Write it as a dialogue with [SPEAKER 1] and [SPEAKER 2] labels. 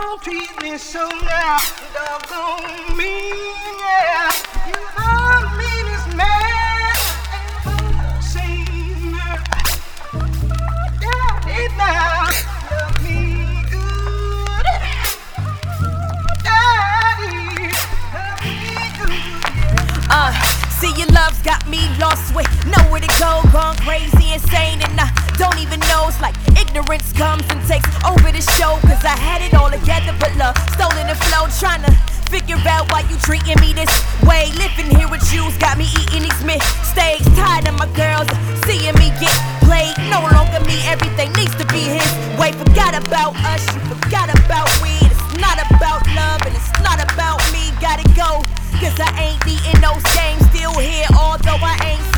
[SPEAKER 1] treat me so now, doggone me, yeah. You are the meanest man ever seen. Daddy, now love me good. Daddy, love me good.
[SPEAKER 2] See your love's got me lost with nowhere to go, gone crazy, insane, and I don't even know. It's like ignorance comes and takes over the show, cause I had it all together, but love stolen the flow. Trying to figure out why you treating me this way. Living here with you's got me eating these mistakes. Tired of my girls seeing me get played. No longer me, everything needs to be his way. Forgot about us, you forgot about we. It's not about love and it's not about me. Gotta go, cause I ain't eating those games. Still here, although I ain't